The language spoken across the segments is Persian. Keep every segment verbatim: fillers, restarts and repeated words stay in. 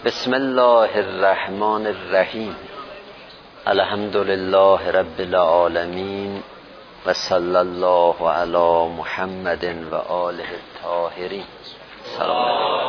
بسم الله الرحمن الرحیم. الحمد لله رب العالمین و صلی الله علی محمد و آله الطاهرین. سلام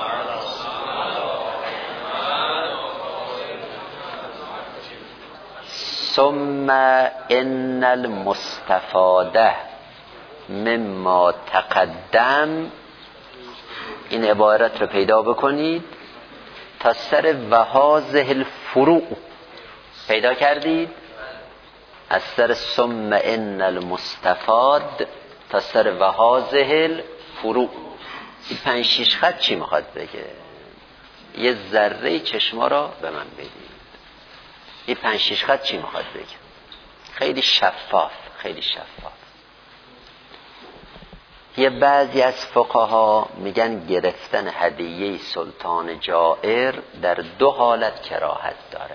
ثم ان المستفاده مما تقدم. این عبارت رو پیدا بکنید تا سر وهازه الفروع پیدا کردید، از سر ثم ان المستفاد تا سر وهازه الفروع. این پنج شیش خط چی میخواد بگه؟ یه ذره چشما را به من بدید. این پنج شیش خط چی میخواد بگه؟ خیلی شفاف، خیلی شفاف. یه بعضی از فقها میگن گرفتن هدیه سلطان جائر در دو حالت کراهت داره.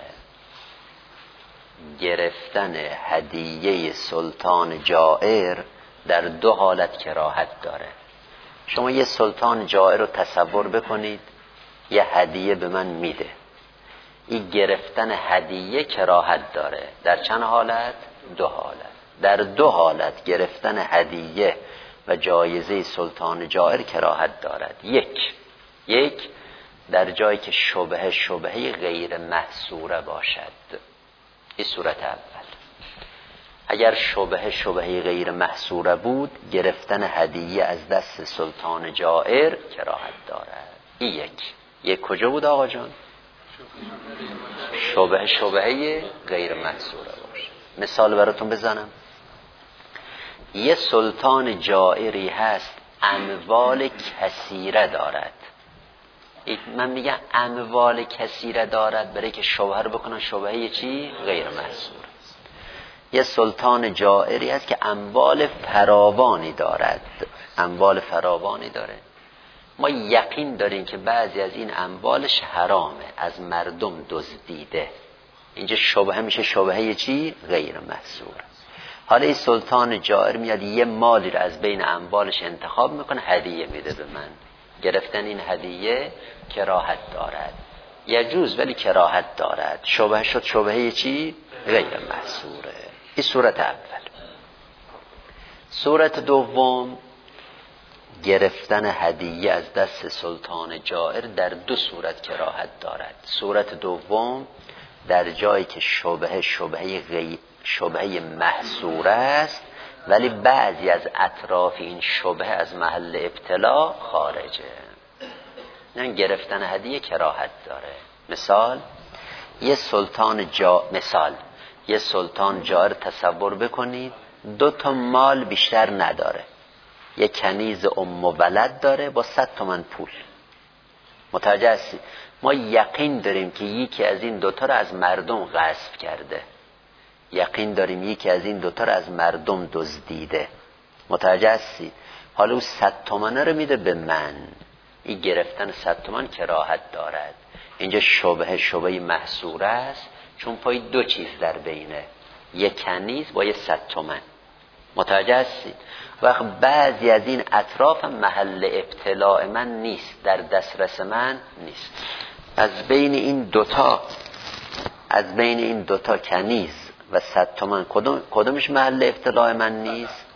گرفتن هدیه سلطان جائر در دو حالت کراهت داره. شما یه سلطان جائر رو تصور بکنید، یه هدیه به من میده. این گرفتن هدیه کراهت داره. در چند حالت؟ دو حالت. در دو حالت گرفتن هدیه و جایزه سلطان جائر کراهت دارد. یک یک در جایی که شبهه شبهه غیر محصوره باشد. این صورت اول. اگر شبهه شبهه غیر محصوره بود، گرفتن هدیه از دست سلطان جائر کراهت دارد. این یک یک کجا بود آقا جان؟ شبهه شبهه غیر محصوره باشه. مثال براتون بزنم. یه سلطان جائری هست، اموال کثیره دارد. من میگم اموال کثیره دارد برای که شبهه رو بکنن شبهه چی؟ غیر محصور. یه سلطان جائری هست که اموال فراوانی دارد. اموال فراوانی داره. ما یقین داریم که بعضی از این اموالش حرامه، از مردم دزدیده. اینجا شبهه میشه شبهه چی؟ غیر محصور. حالا این سلطان جائر میاد یه مالی رو از بین اموالش انتخاب میکنه، هدیه میده به من. گرفتن این هدیه کراهت دارد. یجوز ولی کراهت دارد. شبهه شد شبهه چی؟ غیر محصوره. این صورت اول. صورت دوم، گرفتن هدیه از دست سلطان جائر در دو صورت کراهت دارد. صورت دوم در جایی که شبهه شبهه غیر شبهه محصوره است، ولی بعضی از اطراف این شبهه از محل ابتلا خارجه. نه گرفتن هدیه کراهت داره. مثال یه سلطان جا مثال یه سلطان جائر تصور بکنید، دو تا مال بیشتر نداره. یه کنیز ام و ولد داره با صد تومن پول. متوجه هستی؟ ما یقین داریم که یکی از این دوتا رو از مردم غصب کرده. یقین داریم یکی از این دوتا رو از مردم دزدیده. متوجه هستی؟ حالا او صد تومنه رو میده به من. این گرفتن صد تومن کراهت دارد. اینجا شبهه شبهه محصوره است، چون پای دو چیز در بینه، یک کنیز با یه صد تومن. متوجه هستی؟ وقت بعضی از این اطراف محل ابتلاع من نیست، در دسترس من نیست. از بین این دوتا از بین این دوتا کنیز و صد تومن کدوم کدومش محل ابتلاع من نیست؟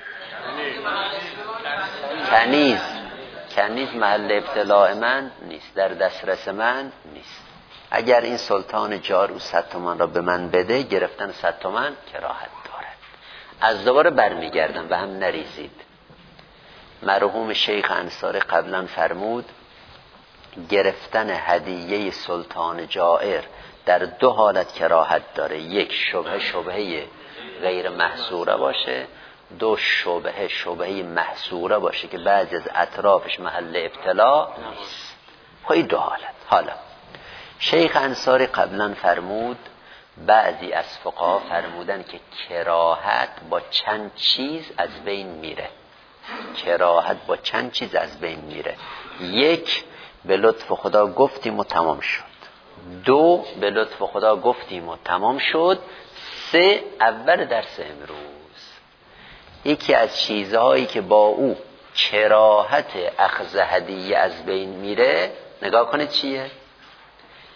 کنیز کنیز محل ابتلاع من نیست، در دسترس من نیست. اگر این سلطان جائر او صد تومن را به من بده، گرفتن صد تومن کراهت دارد. از دوباره برمیگردم و هم نریزید. مرحوم شیخ انصاری قبلا فرمود گرفتن هدیه سلطان جائر در دو حالت کراهت داره. یک شبهه شبهه غیر محصوره باشه، دو شبهه شبهه محصوره باشه که بعضی از اطرافش محل ابتلا نیست. خواهی دو حالت. حالا شیخ انصاری قبلا فرمود، بعضی از فقها فرمودن که کراهت با چند چیز از بین میره. کراهت با چند چیز از بین میره. یک، به لطف خدا گفتیم و تمام شد. دو، به لطف خدا گفتیم و تمام شد. سه، اول درس امروز یکی از چیزهایی که با او کراهت اخذ هدیه از بین میره، نگاه کنید چیه؟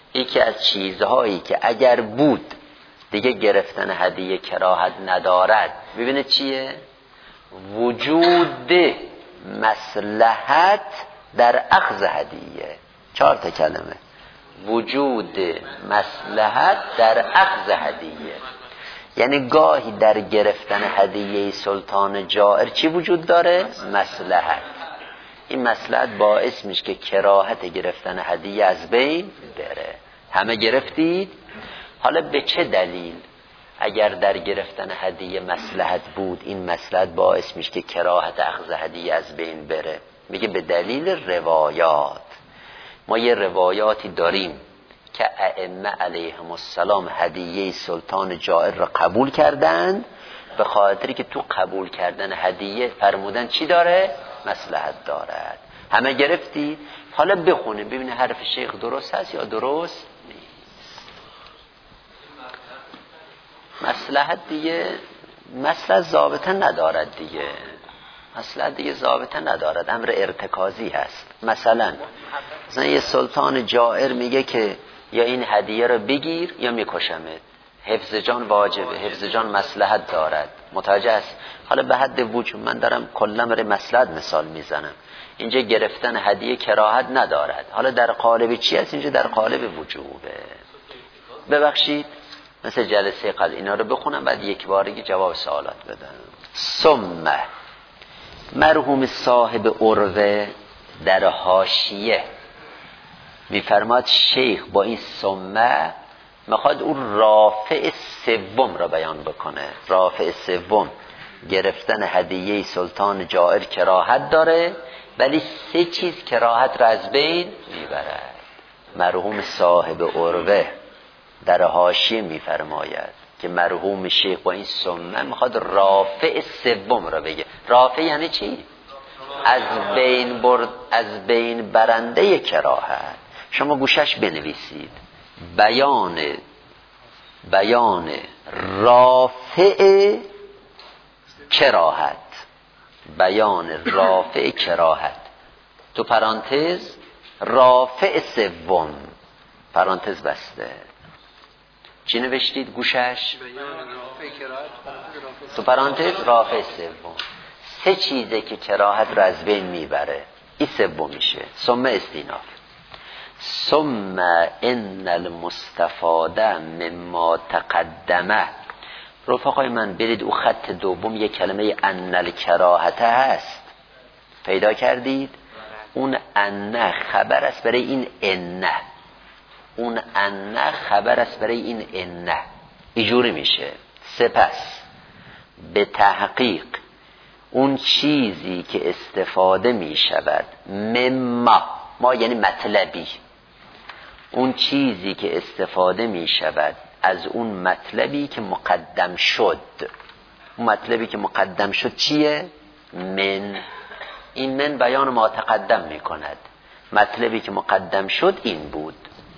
یکی از چیزهایی که اگر بود دیگه گرفتن هدیه کراهت ندارد، ببینید چیه؟ وجود مصلحت در اخذ هدیه. چهار تا کلمه. وجود مصلحت در اخذ هدیه، یعنی گاهی در گرفتن هدیه سلطان جائر چی وجود داره؟ مصلحت. این مصلحت باعث میشه که کراهت گرفتن هدیه از بین بره. همه گرفتید؟ حالا به چه دلیل اگر در گرفتن هدیه مصلحت بود این مصلحت باعث میشه که کراهت اخذ هدیه از بین بره؟ میگه به دلیل روایات. ما یه روایاتی داریم که ائمه علیهم السلام هدیه سلطان جائر را قبول کردند به خاطری که تو قبول کردن هدیه فرمودن چی داره؟ مصلحت دارد. همه گرفتید؟ حالا بخونیم ببینید حرف شیخ درست هست یا درست نیست. مصلحت دیگه مصلحت ضابطه ندارد دیگه. مصلحت دیگه ضابطه ندارد، امر ارتکازی هست. مثلا مثلا یه سلطان جائر میگه که یا این هدیه رو بگیر یا میکشمت. حفظ جان واجبه، حفظ جان مصلحت دارد. متوجه است؟ حالا به حد وجود من دارم کلا بر مصلحت مثال میزنم. اینجا گرفتن هدیه کراهت ندارد. حالا در قالب چی هست؟ اینجا در قالب وجوبه. ببخشید مثل جلسه قبل اینا رو بخونم بعد یک بارگی جواب سوالات بدم. ثم مرحوم صاحب عروه در حاشیه میفرماد شیخ با این ثم میخواد اون رافع سوم را بیان بکنه. رافع سوم گرفتن هدیه سلطان جائر کراهت داره ولی سه چیز کراهت را از بین میبرد. مرحوم صاحب عروه در حاشیه میفرماید که مرحوم شیخ با این ثم میخواد رافع سوم را بگه. رافع یعنی چی؟ از بین برد، از بین برنده کراهت. شما گوشش بنویسید. بیان بیان رافع کراهت. بیان رافع کراهت تو پرانتز رافع سوم پرانتز بسته. چی نوشتید گوشش؟ تو پرانتز رافع سوم. سه چیزه که کراهت رو از بین میبره. این سوم میشه. ثم استیناف. ثم ان المستفاده مما تقدمه. رفقای من برید او خط دوم یک کلمه ان الکراهته هست. پیدا کردید؟ اون ان خبر است برای این ان. اون ان خبر است برای این ان. اینجوری میشه. سپس به تحقیق اون چیزی که استفاده می شود مما، ما یعنی مطلبی، اون چیزی که استفاده می شود از اون مطلبی که مقدم شد. اون مطلبی که مقدم شد چیه؟ من. این من بیان ما تقدم می کند. مطلبی که مقدم شد این بود.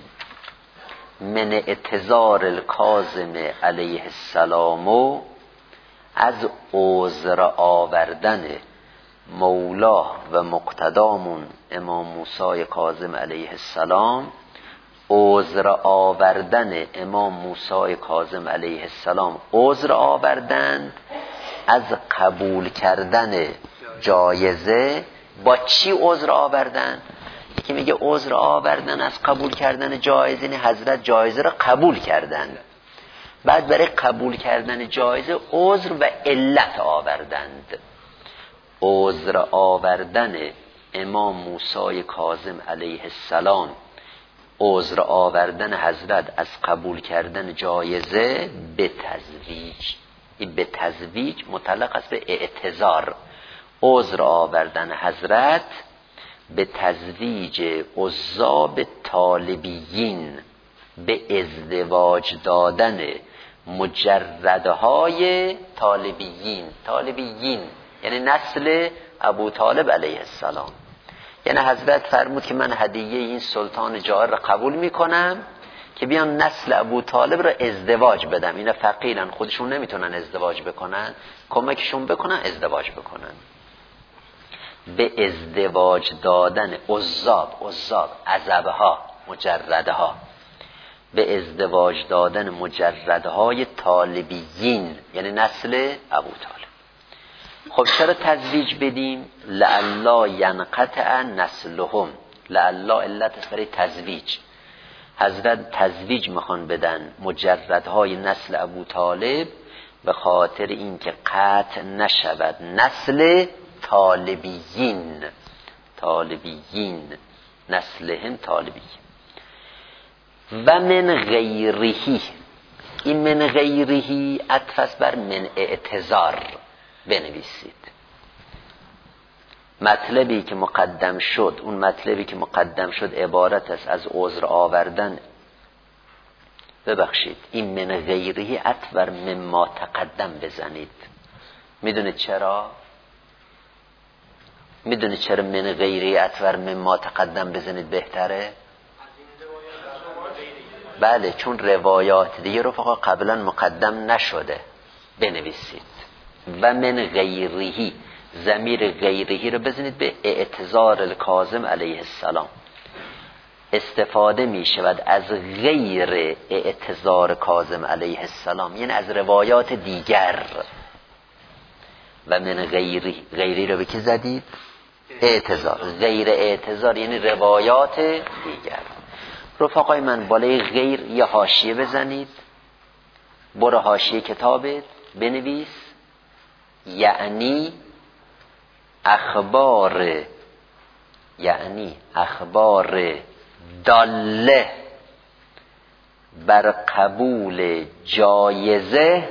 من اعتذار الکاظم علیه السلام و از عذر آوردن مولاه و مقتدامون امام موسی کاظم علیه السلام. عذر آوردن امام موسی کاظم علیه السلام عذر آوردن از قبول کردن جایزه. با چی عذر آوردن؟ یکی میگه عذر آوردن از قبول کردن جایزه، یعنی حضرت جایزه را قبول کردند، بعد برای قبول کردن جایزه عذر و علت آوردند. عذر آوردن امام موسی کاظم علیه السلام، عذر آوردن حضرت از قبول کردن جایزه به تزویج. این به تزویج متعلق است به اعتذار. عذر آوردن حضرت به تزویج عذاب طالبیین، به ازدواج دادن مجردهای طالبیین. طالبیین یعنی نسل ابو طالب علیه السلام. یعنی حضرت فرمود که من هدیه این سلطان جائر را قبول میکنم که بیان نسل ابو طالب را ازدواج بدم. اینا فقیرن، خودشون نمیتونن ازدواج بکنن، کمکشون بکنن ازدواج بکنن. به ازدواج دادن عذاب، عذاب عذبها، مجردها. به ازدواج دادن مجردهای طالبیین، یعنی نسل ابو طالب. خب چرا تزویج بدیم؟ لعلا ینقطع نسلهم، لعلا علت است برای تزویج. حضرت تزویج میخوان بدن مجردهای نسل ابو طالب به خاطر اینکه قطع نشود نسل طالبیین، طالبیین نسلهم طالبیین. و من غیرهی، این من غیرهی عطف بر من اعتذار بنویسید. مطلبی که مقدم شد، اون مطلبی که مقدم شد عبارت است از عذر آوردن. ببخشید این من غیرهی عطف بر مما تقدم بزنید. میدونید چرا؟ میدونید چرا من غیرهی عطف بر مما تقدم بزنید بهتره؟ بله، چون روایات دیگه رفقا قبلا مقدم نشده. بنویسید و من غیرهی، ضمیر غیرهی رو بزنید به اعتذار الکاظم علیه السلام. استفاده می شود از غیر اعتذار کاظم علیه السلام، یعنی از روایات دیگر. و من غیری، غیری رو به کی زدید؟ اعتذار. غیر اعتذار یعنی روایات دیگر. رفقای من بالای غیر یا حاشیه بزنید، برو حاشیه کتابت بنویس یعنی اخبار، یعنی اخبار داله بر قبول جایزه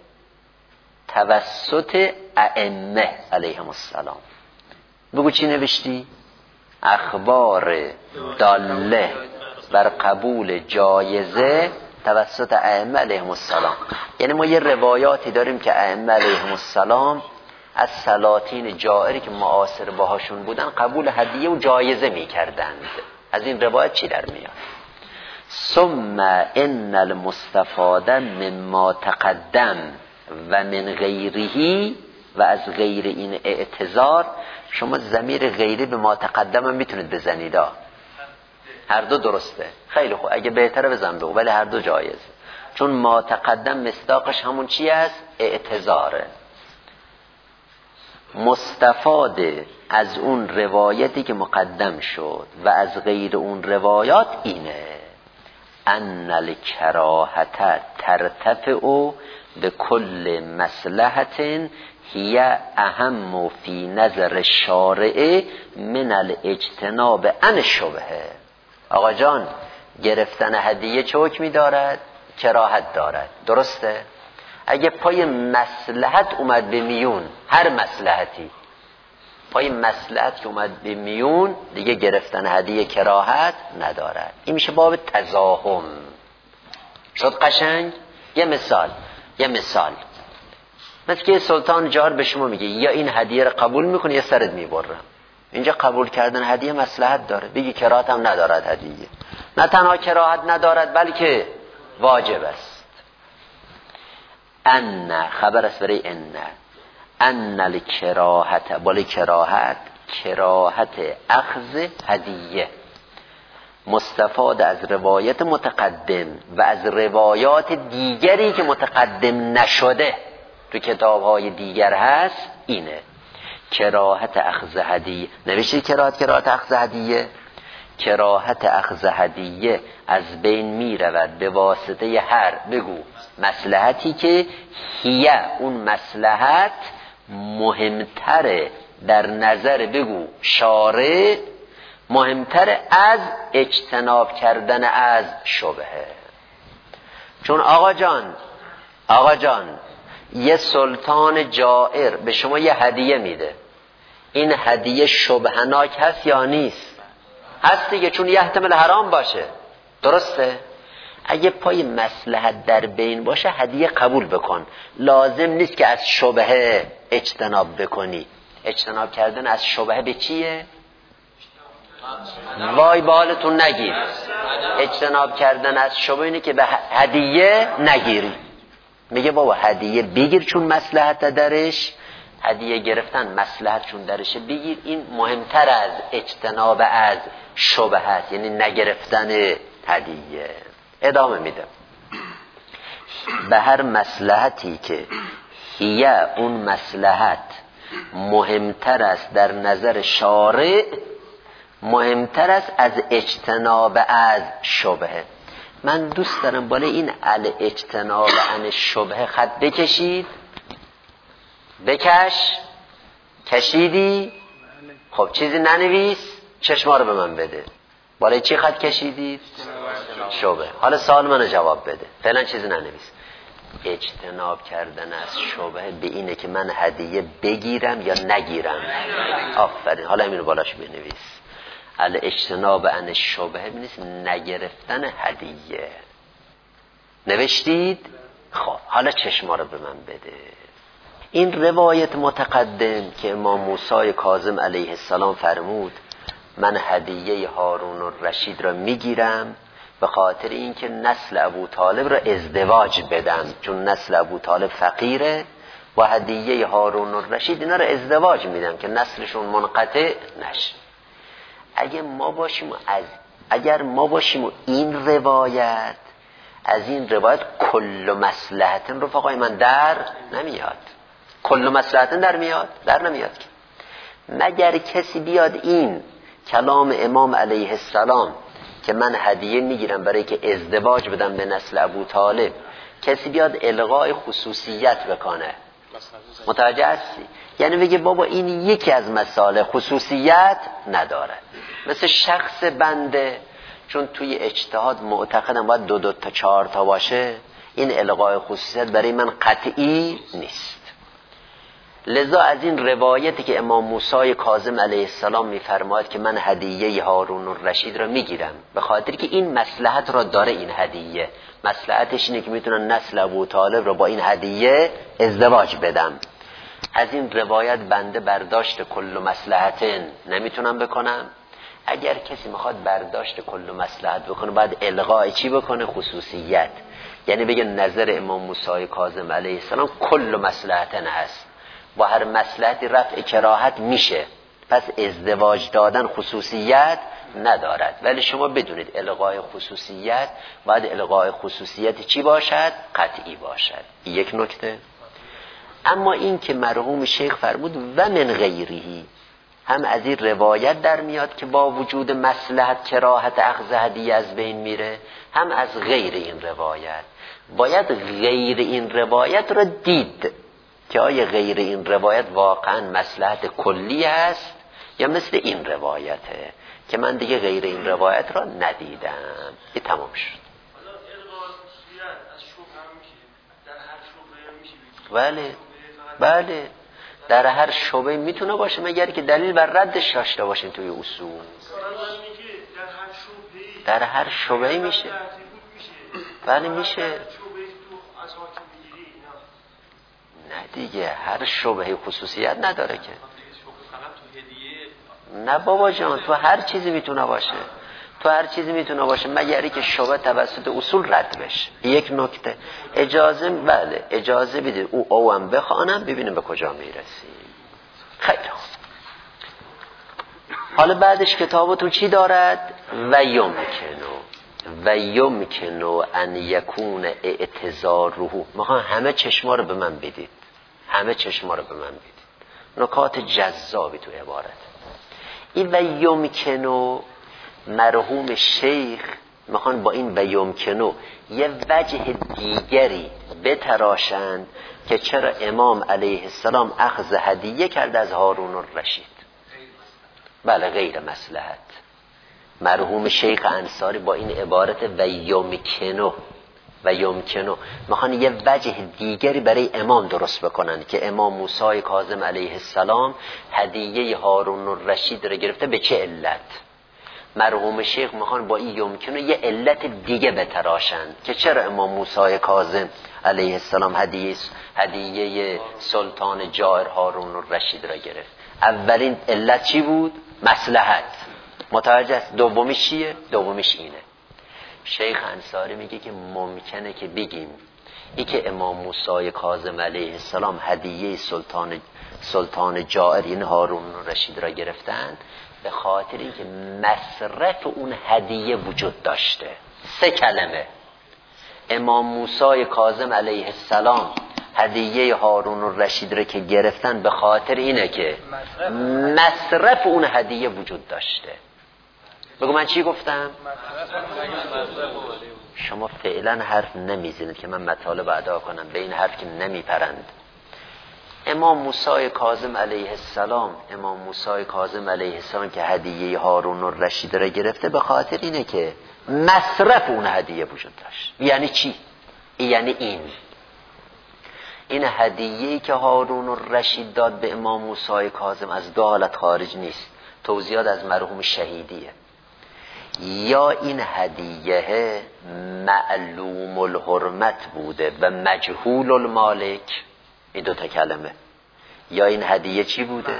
توسط ائمه علیهم السلام. بگو چی نوشتی؟ اخبار داله بر قبول جایزه توسط ائمه علیهم السلام. یعنی ما یه روایاتی داریم که ائمه علیهم السلام از سلاطین جائری که معاصر باهاشون بودن قبول هدیه و جایزه میکردند. از این روایت چی در میاد؟ ثم ان المستفاد مما تقدم و من غیرهی، و از غیر این اعتذار. شما ضمیر غیری به ما تقدم هم میتونید بزنید. هر دو درسته. خیلی خوب، اگه بهتره بزن بگو، ولی هر دو جایز، چون ما تقدم مصداقش همون چی است؟ اعتذاره. مستفاد از اون روایتی که مقدم شد و از غیر اون روایات اینه ان الکراهت ترتفع به کل مصلحت هی اهم فی نظر الشارع من الاجتناب عن الشبهه. آقا جان، گرفتن هدیه چه حکمی دارد؟ کراهت دارد، درسته؟ اگه پای مصلحت اومد به میون، هر مصلحتی پای مصلحت که اومد به میون، دیگه گرفتن هدیه کراهت ندارد. این میشه باب تزاحم. شد قشنگ؟ یه مثال، یه مثال مثل که سلطان جار به شما میگه یا این هدیه رو قبول میکنی یا سرت میبرم. اینجا قبول کردن هدیه مصلحت داره، بگی کراهت هم ندارد هدیه. نه تنها کراهت ندارد بلکه واجب است. ان خبر است برای ان ان الکراهت، بالا کراهت، کراهت اخذ هدیه مستفاد از روایت متقدم و از روایات دیگری که متقدم نشده تو کتاب‌های دیگر هست. اینه کراهت اخذ هدیه. نوشته کراهت کراهت اخذ هدیه. کراهت اخذ هدیه از بین می رود به واسطه هر، بگو، مصلحتی که هیه، اون مصلحت مهمتره در نظر، بگو، شارع، مهمتره از اجتناب کردن از شبهه. چون آقا جان آقا جان یه سلطان جائر به شما یه هدیه میده، این هدیه شبهناک هست یا نیست؟ هست دیگه، چون یه احتمال حرام باشه، درسته؟ اگه پای مصلحت در بین باشه هدیه قبول بکن، لازم نیست که از شبهه اجتناب بکنی. اجتناب کردن از شبهه به چیه؟ وای بالتون نگیر. اجتناب کردن از شبهه اینه که به هدیه نگیری. میگه بابا هدیه بگیر چون مصلحت درش، هدیه گرفتن مصلحت چون درشه بگیر، این مهمتر از اجتناب از شبهه است، یعنی نگرفتن هدیه. ادامه میده به هر مصلحتی که هیه اون مصلحت مهمتر است در نظر شارع، مهمتر است از اجتناب از شبهه. من دوست دارم بالا این ال اجتناب عن شبهه خط بکشید. بکش. کشیدی؟ خب چیزی ننویس، چشما رو به من بده. بالای چی خط کشیدید؟ شبهه. حالا سوال منو جواب بده. فعلا چیزی ننویس. اجتناب کردن از شبهه به اینه که من هدیه بگیرم یا نگیرم. آفرین. حالا اینو بالاش بنویس. ال اجتناب عن شبهه نیست نگرفتن هدیه. نوشتید؟ خب حالا چشما رو به من بده. این روایت متقدم که امام موسی کاظم علیه السلام فرمود من هدیه هارون الرشید را میگیرم به خاطر اینکه نسل ابو طالب را ازدواج بدم، چون نسل ابو طالب فقیره، با هدیه هارون الرشید اینا را ازدواج میدم که نسلشون منقطع نشه. اگر ما باشیم از اگر ما باشیم و این روایت از این روایت کل مصلحتن رفقای من در نمیاد. کل مصلحتن در میاد؟ در نمیاد که. مگر کسی بیاد این کلام امام علیه السلام که من هدیه میگیرم برای که ازدواج بدم به نسل ابو طالب، کسی بیاد الغای خصوصیت بکنه. متوجه هستی؟ یعنی بگه بابا این یکی از مسائل خصوصیت نداره، مثل شخص بنده چون توی اجتهاد معتقدم باید دو دو تا چهار تا باشه، این الغای خصوصیت برای من قطعی نیست. لذا از این روایتی که امام موسی کاظم علیه السلام میفرماید که من هدیه هارون الرشید را میگیرم به خاطر که این مصلحت را داره، این هدیه مصلحتش اینه که میتونن نسل ابو طالب را با این هدیه ازدواج بدم، از این روایت بنده برداشت کل مصلحتن نمیتونم بکنم. اگر کسی میخواد برداشت کل مصلحت بکنه باید الغای چی بکنه؟ خصوصیت. یعنی بگه نظر امام موسی کاظم علیه السلام کل مصلحتن هست، با هر مصلحتی رفع کراهت میشه، پس ازدواج دادن خصوصیت ندارد. ولی شما بدونید الغای خصوصیت باید الغای خصوصیت چی باشد؟ قطعی باشد. یک نکته. اما این که مرحوم شیخ فرمود و من غیرهی، هم از این روایت در میاد که با وجود مصلحت کراهت اخذ هدیه از بین میره، هم از غیر این روایت. باید غیر این روایت را دید که آیا غیر این روایت واقعا مصلحت کلی است یا مثل این روایته که من دیگه غیر این روایت را ندیدم. این تمام شد. بله بله در هر شبهه میتونه باشه مگر که دلیل بر ردش داشته باشین توی اصول. در هر شبهه میشه. بله میشه. نه دیگه هر شبهه خصوصیت نداره که. نه بابا جان تو هر چیزی میتونه باشه، تو هر چیزی میتونه باشه مگری که شبهه توسط اصول رد بشه. یک نکته اجازه بله اجازه بدید او او هم بخوانم ببینیم به کجا میرسیم. خیلی خوب. حالا بعدش کتابتون چی دارد؟ و یمکنو و یمکنو ان یکون اعتذاره. میخوام همه چشما رو به من بدید، همه چشما رو به من بدید. نکات جذابی تو عبارت. این و یمکنو مرحوم شیخ میخوان با این و یمکنو یه وجه دیگری بتراشند که چرا امام علیه السلام اخذ هدیه کرد از هارون الرشید. بله غیر مصلحت. مرحوم شیخ انصاری با این عبارت و یمکنو و یمکنو میخوان یه وجه دیگری برای امام درست بکنن که امام موسی کاظم علیه السلام هدیه هارون الرشید رو گرفته به چه علت. مرحوم شیخ میخوان با این یمکنو یه علت دیگه بتراشن که چرا امام موسی کاظم علیه السلام هدیه هدیه سلطان جائر هارون الرشید را گرفت. اولین علت چی بود؟ مصلحت. متوجه است؟ دومیش چیه؟ دومیش اینه. شیخ انصاری میگه که ممکنه که بگیم ای که امام موسی کاظم علیه السلام هدیه سلطان سلطان جائر یعنی هارون الرشید را گرفتن به خاطر اینکه مصرف اون هدیه وجود داشته. سه کلمه امام موسی کاظم علیه السلام هدیه هارون الرشید رو که گرفتن به خاطر اینه که مصرف اون هدیه وجود داشته. بگو من چی گفتم؟ شما فعلا حرف نمیزنید که من مطالب ادا کنم، به این حرف که نمیپرند. امام موسی کاظم علیه السلام امام موسی کاظم علیه السلام که هدیه هارون الرشید را گرفته به خاطر اینه که مصرف اون هدیه وجود داشت. یعنی چی؟ یعنی این این هدیه‌ای که هارون الرشید داد به امام موسی کاظم از دو حالت خارج نیست. توضیحات از مرحوم شهیدیه. یا این هدیه معلوم الحرمت بوده و مجهول المالک، این دو تا کلمه. یا این هدیه چی بوده؟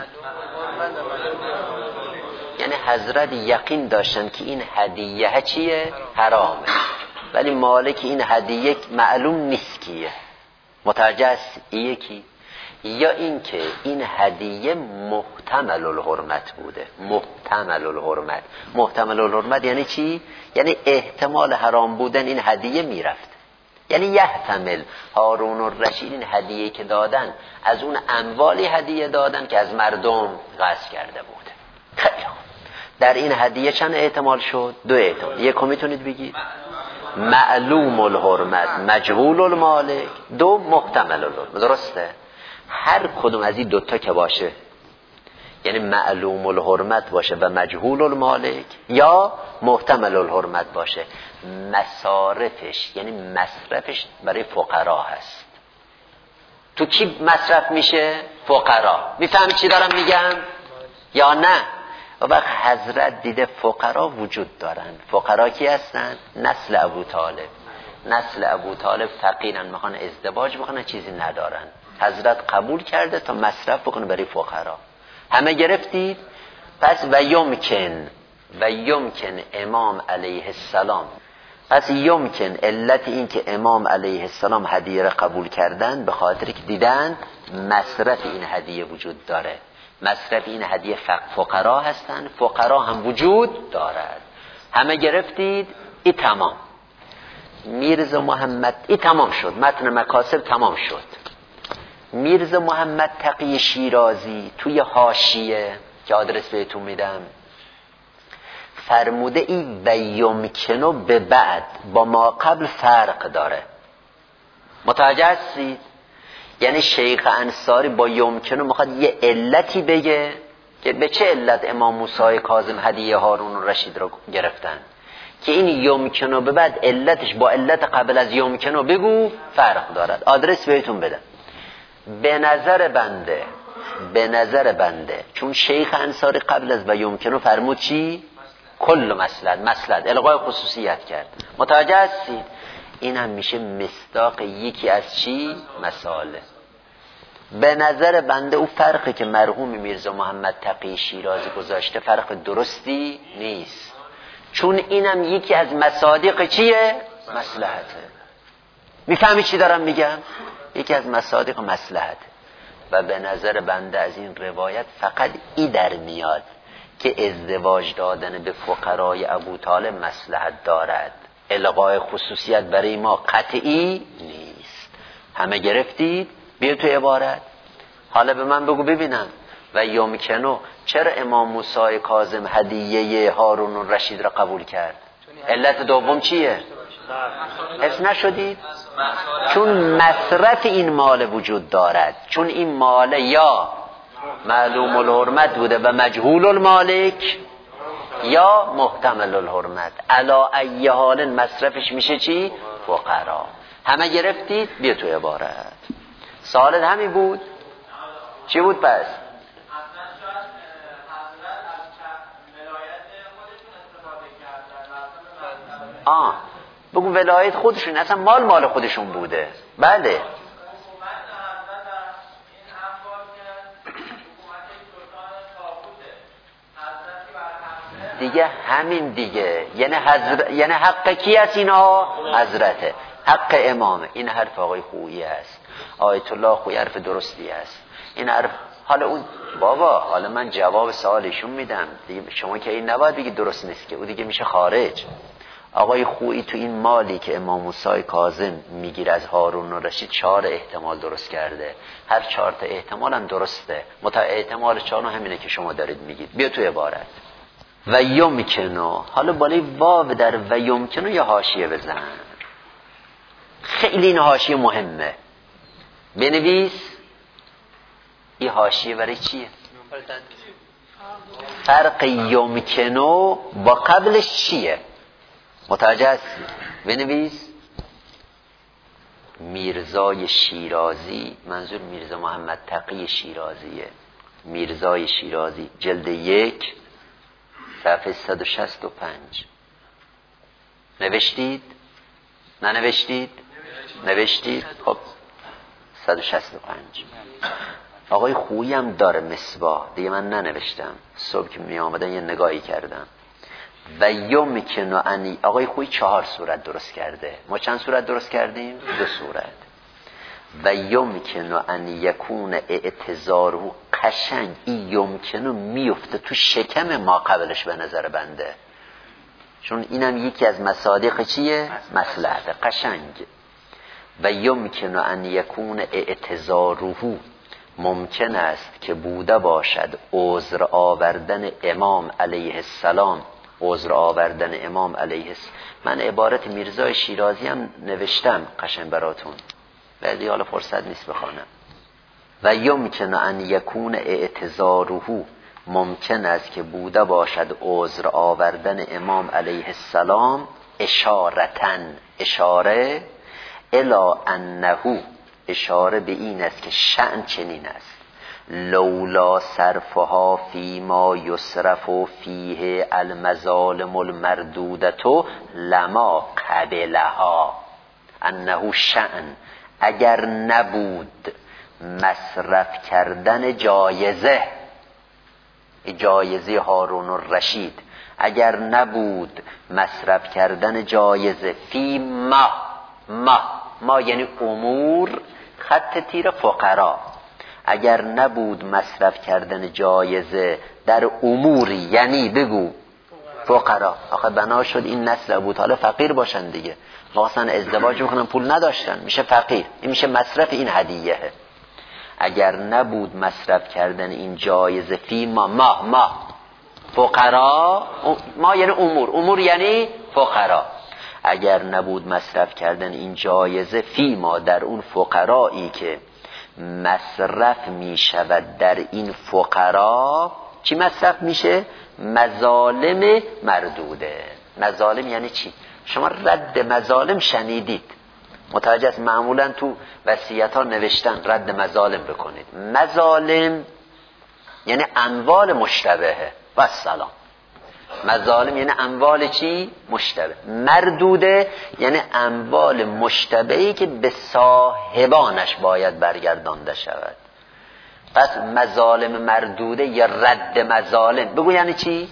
یعنی حضرت یقین داشتن که این هدیه چیه؟ حرامه، ولی مالک این هدیه معلوم نیست کیه. متوجه است یکی؟ یا این که این هدیه محتمل الحرمت بوده. محتمل الحرمت محتمل الحرمت یعنی چی؟ یعنی احتمال حرام بودن این هدیه میرفت. یعنی یحتمل هارون الرشید این هدیه که دادن از اون اموالی هدیه دادن که از مردم غصب کرده بود. خیلی خوب. در این هدیه چند احتمال شد؟ دو احتمال. یکو میتونید بگید؟ معلوم الحرمت مجهول المالک، دو محتمل الحرمت. درسته؟ هر کدوم از این دوتا که باشه، یعنی معلوم الحرمت باشه و مجهول المالک یا محتمل الحرمت باشه، مصارفش یعنی مصرفش برای فقرا هست. تو کی مصرف میشه؟ فقرا. میفهمی چی دارم میگم یا نه؟ و وقت حضرت دیده فقرا وجود دارن. فقرا کی هستن؟ نسل ابو طالب. نسل ابو طالب فقیرن، میخوان ازدواج بکنن، چیزی ندارن. حضرت قبول کرده تا مصرف بکنه برای فقرا. همه گرفتید؟ پس و یمکن و یمکن امام علیه السلام پس یمکن علت این که امام علیه السلام هدیه را قبول کردن به خاطر که دیدن مصرف این هدیه وجود داره. مصرف این هدیه فقرا هستن، فقرا هم وجود دارد. همه گرفتید؟ ای تمام. میرزا محمد ای تمام شد. متن مکاسب تمام شد. میرزا محمد تقی شیرازی توی حاشیه که آدرس بهتون میدم فرموده ای و یمکنو به بعد با ما قبل فرق داره. متوجه هستید؟ یعنی شیخ انصاری با یمکنو میخواد یه علتی بگه که به چه علت امام موسی کاظم هدیه هارون الرشید رو گرفتن، که این یمکنو به بعد علتش با علت قبل از یمکنو بگو فرق دارد. آدرس بهتون بدم. به نظر بنده به نظر بنده چون شیخ انصاری قبل از و یمکنو فرمود چی؟ کل مسلد مسلد الغای خصوصیت کرد. متوجه هستید؟ این هم میشه مصداق یکی از چی؟ مساله. به نظر بنده او فرقی که مرحوم میرزا محمد تقی شیرازی گذاشته فرق درستی نیست، چون اینم یکی از مصادیق چیه؟ مصلحته. میفهمی چی دارم میگم؟ یکی از مصادیق مصلحته. و به نظر بنده از این روایت فقط ای در میاد که ازدواج دادن به فقرای ابو طالب مصلحت دارد. الغای خصوصیت برای ما قطعی نیست. همه گرفتید؟ بیا تو عبارت. حالا به من بگو ببینم و یمکنو چرا امام موسی کاظم هدیه هارون الرشید را قبول کرد؟ علت دوم چیه؟ حس نشدید؟ چون مصرف این مال وجود دارد. چون این مال یا معلوم الحرمت بوده و مجهول المالک یا محتمل الحرمت. علا ای حال مصرفش میشه چی؟ فقرا. همه گرفتید؟ بیا تو عبارت. سوالت همین بود؟ چی بود پس؟ آه بگو ولایت خودشون، اصلا مال مال خودشون بوده. بله دیگه همین دیگه. یعنی حضرت، یعنی حق کی است اینا؟ حضرته، حق امامه. این حرف آقای خویی است. آیت الله خویی حرف درستی است. این حرف حالا اون بابا حالا من جواب سوالشون میدم دیگه. شما که این نباید بگید درست نیست که او دیگه میشه خارج. آقای خویی تو این مالی که امام موسی کاظم میگیره از هارون الرشید چهار احتمال درست کرده، هر چهار تا احتمال هم درسته، مت احتمال چهار همینه که شما دارید میگید. بیا تو عبارت و یمکنو، حالا بالای واو در و یمکنو یا حاشیه بزن، خیلی این حاشیه مهمه، بنویس. این حاشیه برای چیه؟ فرق یمکنو با قبلش چیه؟ متوجه هستی؟ بنویس. میرزای شیرازی، منظور میرزا محمد تقی شیرازیه، میرزای شیرازی، جلد یک صفحه صد و شصت و پنج. نوشتید؟ ننوشتید؟ نوشتید؟ خب صد و شصت و پنج. آقای خویی هم داره مصباح، دیگه من ننوشتم، صبح که می آمدن یه نگاهی کردم. و یمکنو انی، آقای خویی چهار صورت درست کرده، ما چند صورت درست کردیم؟ دو صورت. و یمکنو ان یکون اعتذاره، قشنگ این یمکنو میفته تو شکم ما قبلش به نظر بنده، چون اینم یکی از مصادیق چیه؟ مصلحت. قشنگ. و یمکنو ان یکون اعتذاره، ممکن است که بوده باشد عذر آوردن امام علیه السلام، عذر آوردن امام علیه السلام. من عبارت میرزای شیرازی هم نوشتم قشنگ براتون، ولی حالا فرصت نیست بخوانم. و یمکن ان یکون اعتذاره، ممکن است که بوده باشد عذر آوردن امام علیه السلام، اشارتن، اشاره، الی انه، اشاره به این است که شأن چنین است، لولا صرفها فی ما یصرف فیه المظالم المردودة لما قبلها، انه شأن، اگر نبود مصرف کردن جایزه، جایزه هارون الرشید، اگر نبود مصرف کردن جایزه فی ما، ما ما یعنی امور، خط تیر فقرا، اگر نبود مصرف کردن جایزه در اموری، یعنی بگو فقرا. آخه بنا شد این نسل بود حالا فقیر باشن دیگه، مثلا ازدواج میکنن پول نداشتن میشه فقیر، این میشه مصرف این هدیه. اگر نبود مصرف کردن این جایزه فی ما، ما ما فقرا، ما یعنی امور، امور یعنی فقرا، اگر نبود مصرف کردن این جایزه فی ما در اون فقرایی که مصرف می شود در این فقرا، چی مصرف میشه؟ مظالم مردوده. مظالم یعنی چی؟ شما رد مظالم شنیدید، متوجه است؟ معمولا تو وصیت ها نوشتن رد مظالم بکنید. مظالم یعنی اموال مشتبهه و سلام. مظالم یعنی اموال چی؟ مشتبه. مردوده یعنی اموال مشتبهی که به صاحبانش باید برگردانده شود. پس مظالم مردوده یا رد مظالم، بگو یعنی چی؟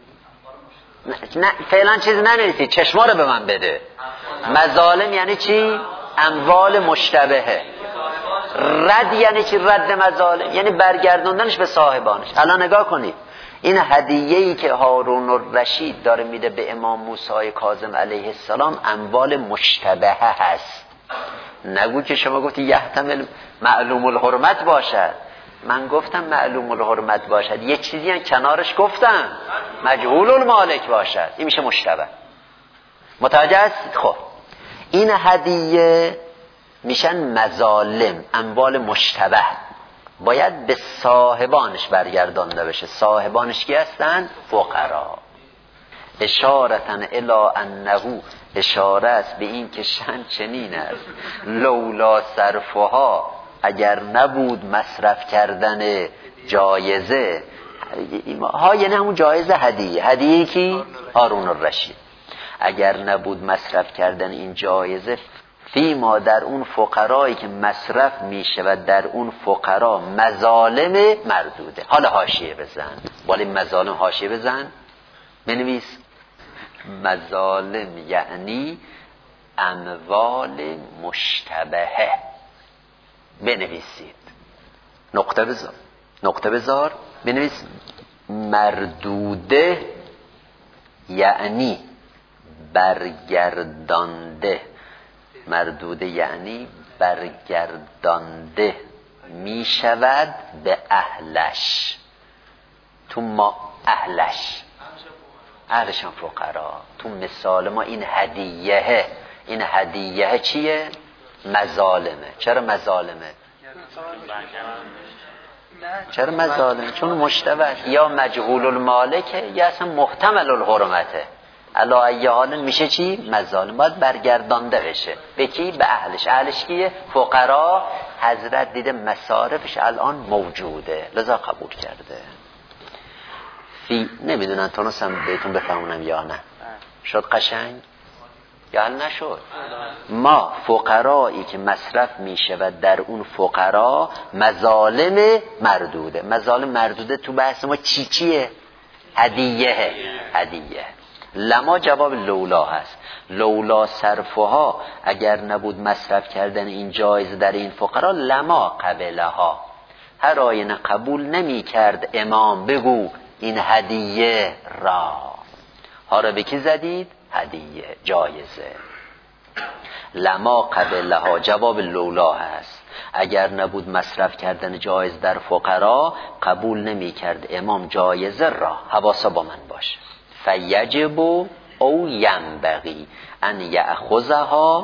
نه فعلا چیز ننویسید، چشما رو به من بده. مظالم یعنی چی؟ اموال مشتبهه. رد یعنی چی؟ رد مظالم یعنی برگرداندنش به صاحبانش. الان نگاه کنید، این هدیه‌ای که هارون الرشید داره میده به امام موسی کاظم علیه السلام اموال مشتبهه هست. نگو که شما گفتی یحتمل معلوم الحرمت باشد، من گفتم معلوم الحرمت باشد، یه چیزی هم کنارش گفتم مجهول المالک باشد، این میشه مشتبه. متوجه هستید؟ خب این هدیه میشن مظالم، اموال مشتبه، باید به صاحبانش برگردانده بشه. صاحبانش کی هستن؟ فقرا. اشارتن الی انه، اشاره است به این که شأن چنین است، لولا صرفها، اگر نبود مصرف کردن جایزه، ها یعنی همون جایزه هدیه، هدیه کی؟ هارون الرشید. اگر نبود مصرف کردن این جایزه فی ما در اون فقرایی که مصرف می شود در اون فقرا مظالم مردوده. حالا حاشیه بزن، بالای مظالم حاشیه بزن، بنویس مظالم یعنی اموال مشتبهه، بنویسید، نقطه بذار، نقطه بذار، بنویس مردوده یعنی برگردانده، مردوده یعنی برگردانده می شود به اهلش. تو ما اهلش، اهلش هم فقرا. تو مثال ما این هدیه، این هدیه چیه؟ مظالمه. چرا مظالمه؟ چرا مظالمه؟ چون مشتبه یا مجهول المالکه یا اصلا محتمل الحرمته. علا ای حال میشه چی؟ مظالم. باید برگردانده بشه. به کی؟ به اهلش. اهلش کیه؟ فقرا. حضرت دیده مصارفش الان موجوده لذا قبول کرده. فی نمیدونن تونستم بهتون بفهمونم یا نه؟ شد قشنگ؟ یا حل نشد؟ ما فقرایی که مصرف میشه و در اون فقرا مظالم مردوده. مظالم مردوده تو بحث ما چی چیه؟ هدیه. هدیه. لما جواب لولا هست. لولا صرفها، اگر نبود مصرف کردن این جایزه در این فقرا، لما قبلها، هر آینه قبول نمی کرد امام بگو این هدیه را. ها را به کی زدید؟ هدیه، جایزه. لما قبلها جواب لولا هست. اگر نبود مصرف کردن جایز در فقرا، قبول نمی کرد امام جایزه را. حواسا با من باشه. فیجب او ینبغی ان یأخذها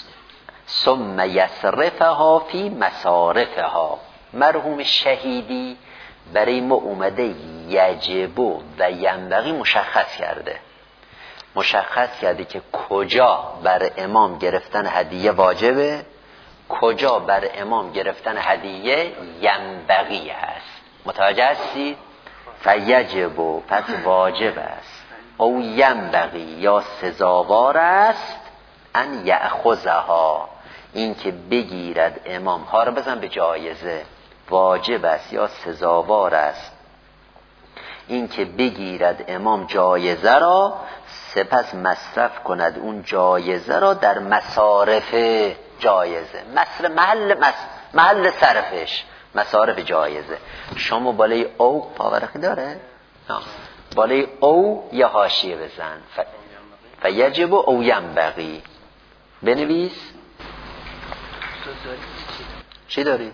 ثم یصرفها فی مصارفها. مرحوم شهیدی برای ما اومده یجب و ینبغی مشخص کرده. مشخص کرده که کجا بر امام گرفتن هدیه واجبه، کجا بر امام گرفتن هدیه ینبغی هست. متوجه هستید؟ فیجب و پس واجب است، او ینبغی یا سزاوار است، ان یأخذها این که بگیرد امام. ها رو بزن به جایزه. واجب است یا سزاوار است این که بگیرد امام جایزه را، سپس مصرف کند اون جایزه را در مصارف جایزه. مصرف محل مصرف، محل صرفش مصارف جایزه. شما بالای او پاورقی داره؟ نه. بالای او یا حاشیه بزن. ف... فیجب او ینبغی بنویس. چی دارید؟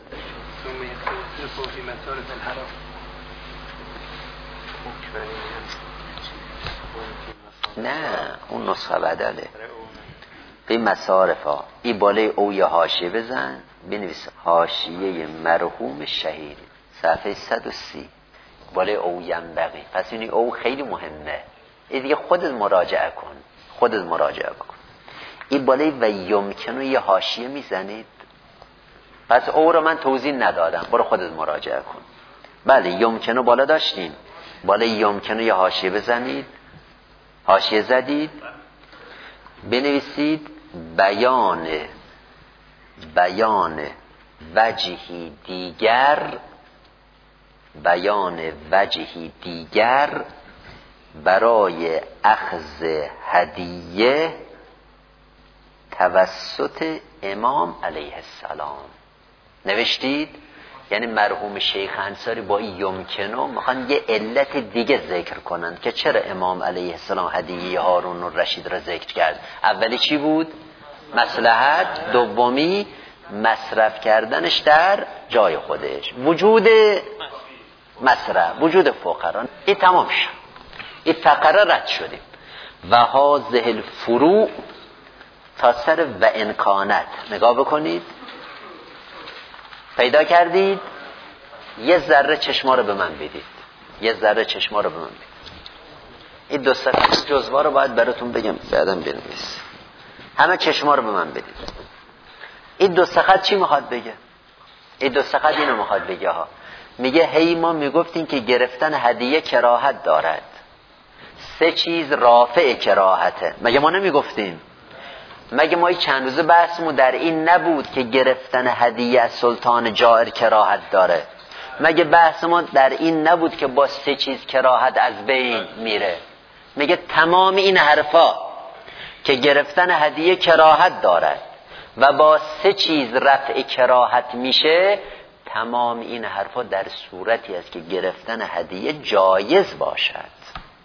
نه اون نسخه بدله. به مصارف ها این بالای او یا حاشیه بزن بنویس حاشیه مرحوم شهید صفحه صد و سی بالای او ینبغی. پس این او خیلی مهمه. این دیگه خودت مراجعه کن، خودت مراجعه بکن. این بالای و یمکنو یه حاشیه میزنید. پس او رو من توضیح ندادم، برو خودت مراجعه کن. بله یمکنو بالا داشتین، بالای یمکنو یه حاشیه بزنید. حاشیه زدید بنویسید بیان بیان وجهی دیگر، بیان وجهی دیگر برای اخذ هدیه توسط امام علیه السلام. نوشتید؟ یعنی مرحوم شیخ انصاری با این یمکنو میخوان یه علت دیگه ذکر کنند که چرا امام علیه السلام هدیه هارون الرشید را ذکر کرد. اولی چی بود؟ مصلحت. دومی مصرف کردنش در جای خودش، وجود مصرف، وجود فقرا. این تمام شد، این فقره رد شدیم. و هذه الفروع تا سر و امکانات نگاه بکنید. پیدا کردید؟ یه ذره چشما رو به من بدید، یه ذره چشما رو به من بدید. این دو صفحه جزوه رو باید براتون بگم بعدم بنویس. همه چشما رو به من بدید. این دو صفحه چی میخواد بگه؟ این دو صفحه اینو میخواد بگه ها. میگه هی ما میگفتیم که گرفتن هدیه کراهت دارد. سه چیز رافع کراهته. مگه ما نمیگفتیم؟ مگه ما چند روزه بحثمون در این نبود که گرفتن هدیه از سلطان جائر کراهت داره؟ مگه بحث ما در این نبود که با سه چیز کراهت از بین میره؟ میگه تمام این حرفا که گرفتن هدیه کراهت دارد و با سه چیز رفع کراهت میشه، تمام این حرفا در صورتی است که گرفتن هدیه جایز باشد.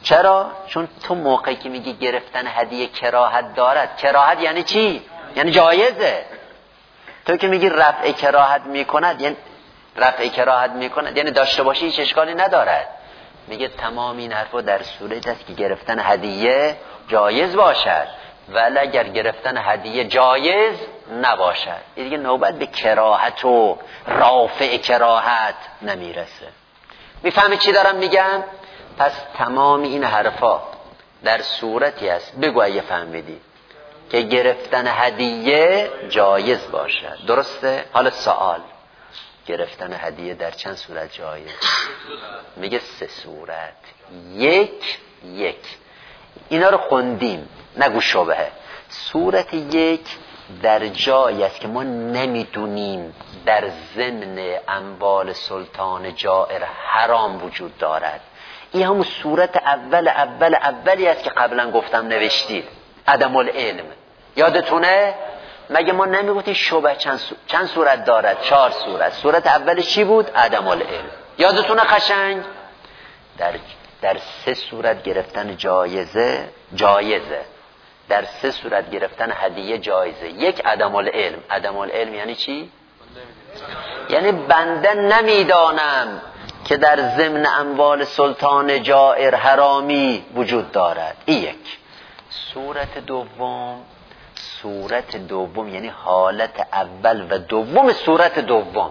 چرا؟ چون تو موقعی که میگی گرفتن هدیه کراهت دارد، کراهت یعنی چی؟ یعنی جایزه. تو که میگی رفع کراهت میکند، یعنی رفع کراهت میکند یعنی داشته باشی هیچ اشکالی ندارد. میگه تمام این حرفا در صورت است که گرفتن هدیه جایز باشد، ولی اگر گرفتن هدیه جایز نباشد این دیگه نوبت به کراهت و رافع کراهت نمیرسه. میفهمی چی دارم میگم؟ پس تمام این حرفا در صورتی است، بگو اگه فهمیدی، که گرفتن هدیه جایز باشد. درسته؟ حالا سوال، گرفتن هدیه در چند صورت جایز؟ میگه سه صورت. یک یک اینا رو خوندیم، نگو شبهه. صورت یک در جایی است که ما نمیدونیم در ضمن اموال سلطان جائر حرام وجود دارد. این همون صورت اول اول اولی است که قبلا گفتم نوشتید، عدم العلم. یادتونه؟ مگه ما نمیگفتیم شبه چند, سو... چند صورت دارد؟ چهار صورت. صورت اولش چی بود؟ عدم العلم. یادتونه قشنگ؟ در در سه صورت گرفتن جایزه جایزه در سه صورت گرفتن هدیه جایزه. یک عدم العلم. عدم العلم یعنی چی؟ یعنی بنده نمیدانم که در ضمن اموال سلطان جائر حرامی وجود دارد. این یک. صورت دوم، صورت دوم یعنی حالت اول و دوم صورت دوم.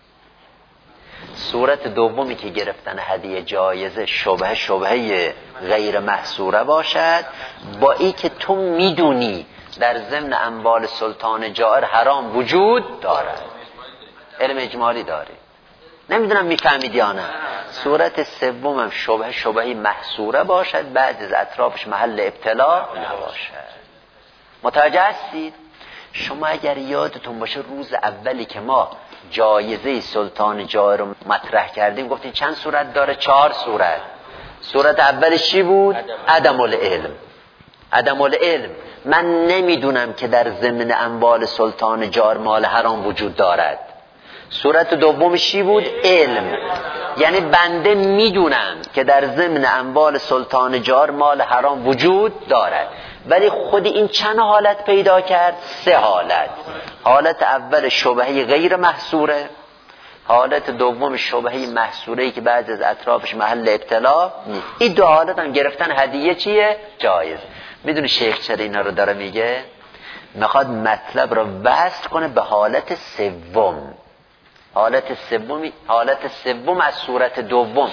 صورت دومی که گرفتن هدیه جایزه شبهه شبهه غیر محصوره باشد، با ای که تو میدونی در ضمن اموال سلطان جائر حرام وجود دارد. علم اجمالی داری، نمیدونم میفهمید یا نه. صورت سوم هم شبهه شبهه محصوره باشد، بعد از اطرافش محل ابتلا نباشد. متوجه هستید؟ شما اگر یادتون باشه روز اولی که ما جایزه سلطان جائر رو مطرح کردیم گفتیم چند صورت داره؟ چهار صورت. صورت اولش چی بود؟ عدم العلم. عدم العلم، من نمیدونم که در ضمن اموال سلطان جائر مال حرام وجود دارد. صورت دومش چی بود؟ علم، یعنی بنده میدونم که در ضمن اموال سلطان جائر مال حرام وجود دارد، ولی خود این چند حالت پیدا کرد؟ سه حالت. حالت اول شبهه غیر محصوره، حالت دوم شبهه محصوره که بعد از اطرافش محل ابتلا نیست. این دو حالت هم گرفتن هدیه چیه؟ جایز. میدونی شیخ چرا اینا رو داره میگه؟ میخواد مطلب رو وصل کنه به حالت سوم. حالت سوم حالت سوم از صورت دوم.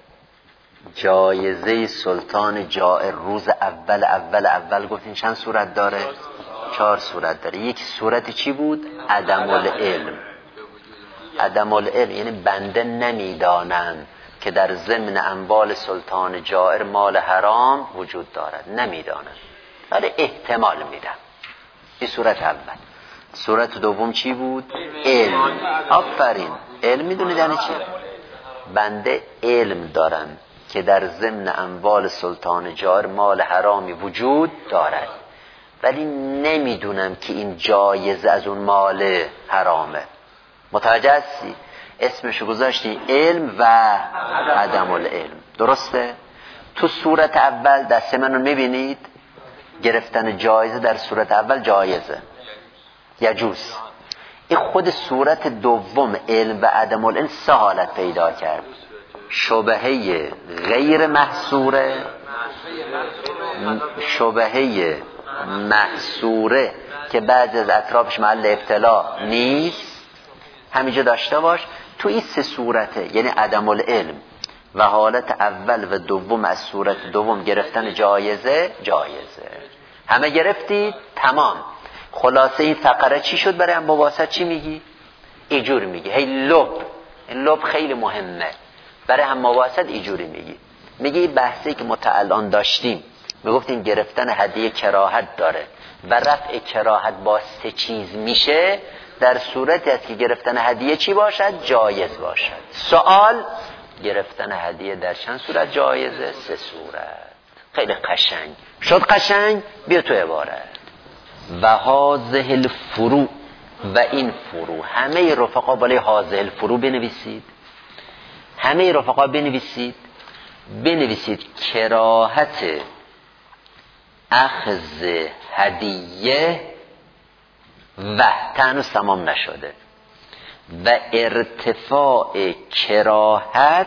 جایزه سلطان جائر روز اول اول اول گفتین چند صورت داره؟ چهار صورت داره. یک صورت چی بود؟ عدم العلم. عدم العلم یعنی بنده نمیدانم که در ضمن اموال سلطان جائر مال حرام وجود دارد، نمیدانم ولی احتمال میدم. این صورت اول. صورت دوم چی بود؟ علم. آفرین. علم میدونید یعنی چی؟ بنده علم دارم که در ضمن اموال سلطان جائر مال حرامی وجود دارد، ولی نمیدونم که این جایزه از اون مال حرامه. متوجه هستی؟ اسمشو گذاشتی علم و عدم العلم. درسته؟ تو صورت اول دست منو میبینید؟ گرفتن جایزه در صورت اول جایزه، یجوز. این خود صورت دوم علم و عدم العلم سه حالت پیدا کرد. شبهه غیر محصوره، شبهه محصوره که بعضی از اطرافش محل ابتلا نیست، همینجا داشته باش. تو این سه صورته یعنی عدم العلم و حالت اول و دوم از صورت دوم گرفتن جایزه جایزه. همه گرفتید؟ تمام. خلاصه این فقره چی شد؟ برای هم بواسط چی میگی؟ ایجور میگی. هی لب، این لب خیلی مهمه. برای هم مواسط ایجوری میگی. میگی بحثی که متعلان داشتیم، میگفتیم گرفتن هدیه کراهت داره و رفع کراهت با سه چیز میشه در صورتی است که گرفتن هدیه چی باشد؟ جایز باشد. سوال، گرفتن هدیه در چند صورت جایزه؟ سه صورت. خیلی قشنگ شد. قشنگ؟ بیا تو عبارت. و هذه الفروع، و این فروع. همه رفقا بالای هذه الفروع بنویسید. همه رفقا بنویسید. بنویسید کراهت اخذ هدیه و هنوز تمام نشده و ارتفاع کراهت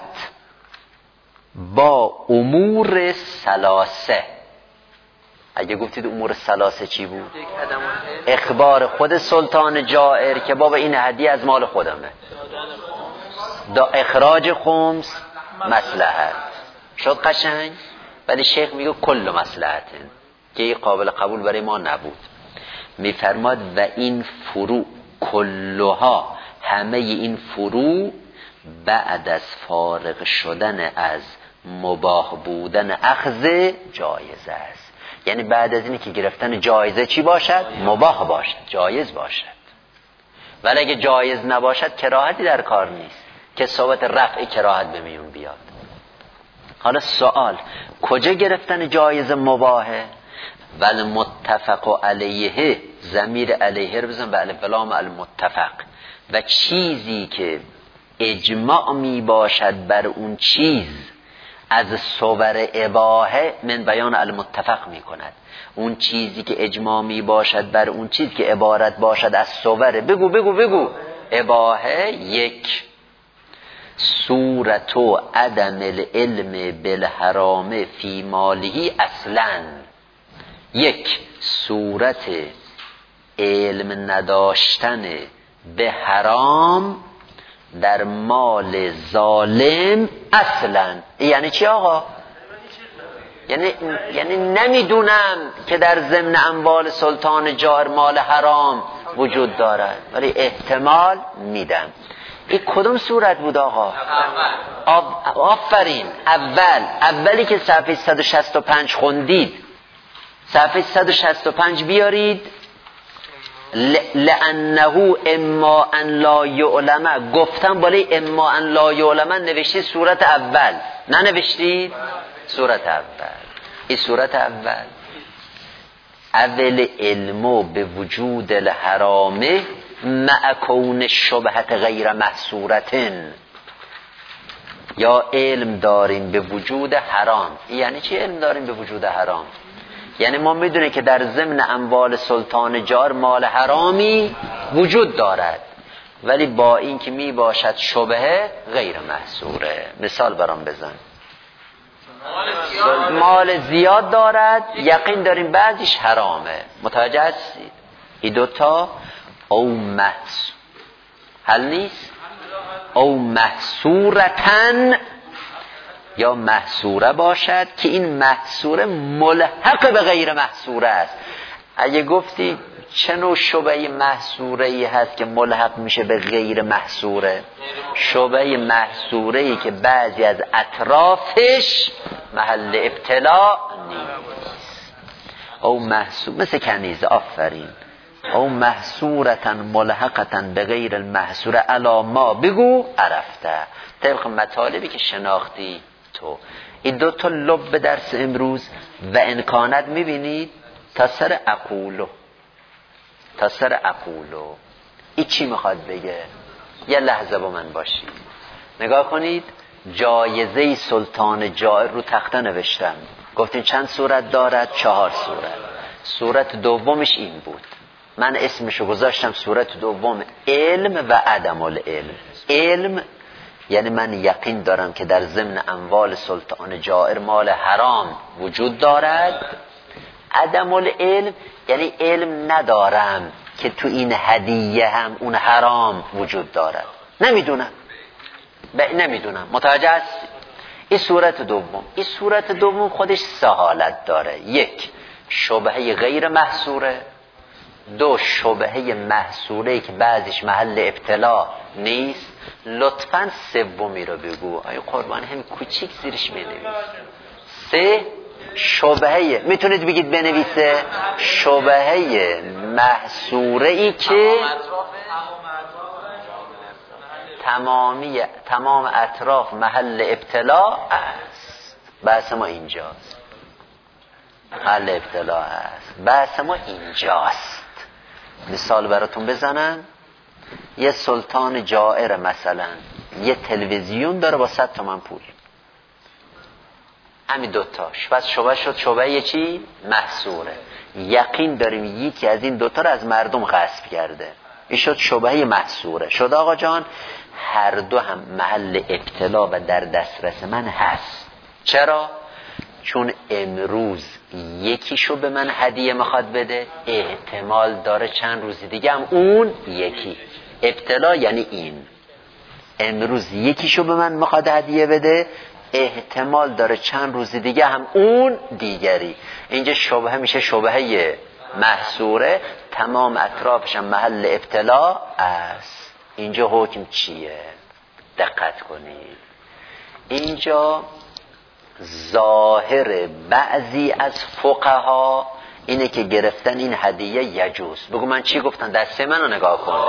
با امور ثلاثه. اگه گفتید امور ثلاثه چی بود؟ اخبار خود سلطان جائر که بابا این هدیه از مال خودمه، دا اخراج خمس مصلحت شد قشنگ. ولی شیخ میگه کل مصلحتن که این قابل قبول برای ما نبود. میفرماد و این فروع کلها، همه این فروع بعد از فارغ شدن از مباح بودن اخذ جایزه است. یعنی بعد از اینی که گرفتن جایزه چی باشد؟ مباح باشد، جایز باشد. ولی اگه جایز نباشد کراهتی در کار نیست که ثابت رفع کراهت به میون بیاد. حالا سوال، کجا گرفتن جایزه مباحه؟ ول متفق علیه، ضمیر علیه رو بزن به الف لام المتفق. و چیزی که اجماع می باشد بر اون چیز از صور اباحه، من بیان المتفق می کند. اون چیزی که اجماع می باشد بر اون چیز که عبارت باشد از صور، بگو بگو بگو اباحه، یک صورت و عدم العلم بالحرام فی ماله اصلا، یک صورت علم نداشتن به حرام در مال ظالم اصلا. یعنی چی آقا؟ یعنی یعنی نمیدونم که در ضمن اموال سلطان جائر مال حرام وجود دارد، ولی احتمال میدم. این کدوم صورت بود آقا؟ آفرین، اول اولی که صفحه صد و شصت و پنج خوندید، صفحه صد و شصت و پنج بیارید. لانه اما ان لا یعلم، گفتم بالای اما ان لا یعلم نوشتی صورت اول، نه نوشتید صورت اول. این صورت اول اول علمو به وجود الحرامه مع کون شبهت غیر محصورتن، یا علم داریم به وجود حرام. یعنی چی علم داریم به وجود حرام؟ یعنی ما میدونیم که در ضمن اموال سلطان جار مال حرامی وجود دارد، ولی با این که می باشد شبهه غیر محصوره. مثال برام بزن. مال زیاد دارد، یقین داریم بعضیش حرامه، متوجه هستید؟ این دوتا او محصور حل نیست، او محصورتن، یا محصوره باشد که این محصوره ملحق به غیر محصوره است. اگه گفتی چه نوع شبهه محصوره ای هست که ملحق میشه به غیر محصوره؟ شبهه محصوره ای که بعضی از اطرافش محل ابتلا نیست. او محصور مثل کنیزه، آفرین. او محصورتن ملحقتن به غیر المحصوره علا ما بگو عرفته، طبق مطالبی که شناختی تو. این دو تا لب به درس امروز و امکانات میبینید تا سر اقولو، تا سر اقولو. این چی میخواد بگه؟ یه لحظه با من باشید، نگاه کنید. جایزه سلطان جائر رو تخته نوشتم، گفتیم چند صورت دارد؟ چهار صورت. صورت دومش این بود، من اسمشو گذاشتم صورت دوم علم و عدم العلم. علم یعنی من یقین دارم که در ضمن اموال سلطان جائر مال حرام وجود دارد. عدم العلم یعنی علم ندارم که تو این هدیه هم اون حرام وجود دارد، نمیدونم ب... نمیدونم متوجه هستی؟ این صورت دوم. این صورت دوم خودش سه حالت داره. یک، شبهه غیر محصوره. دو، شبهه محصوره که بعضیش محل ابتلا نیست. لطفاً سومی رو بگو، آیا قربان همین کوچیک زیرش بنویس. سه، شبهه، میتونید بگید بنویسه، شبهه محصوره ای که تمامی تمام اطراف محل ابتلا است. بحث ما اینجاست، محل ابتلا است، بحث ما اینجاست. مثال براتون بزنم. یه سلطان جائر مثلا یه تلویزیون داره با صد تومن پول، همین دوتاش. پس شبه شد شبه چی؟ محصوره. یقین داریم یکی از این دوتا رو از مردم غصب کرده، این شد شبه محصوره. شد آقا جان هر دو هم محل ابتلا و در دسترس من هست. چرا؟ چون امروز یکیشو به من هدیه میخواد بده، احتمال داره چند روز دیگه هم اون یکی. ابتلا یعنی این، امروز یکیشو به من میخواد هدیه بده، احتمال داره چند روز دیگه هم اون دیگری. اینجا شبهه میشه شبهه محصوره، تمام اطرافش هم محل ابتلا است. اینجا حکم چیه؟ دقت کنید. اینجا ظاهر بعضی از فقها اینه که گرفتن این هدیه یجوز. بگو من چی گفتن؟ دسته منو نگاه کن.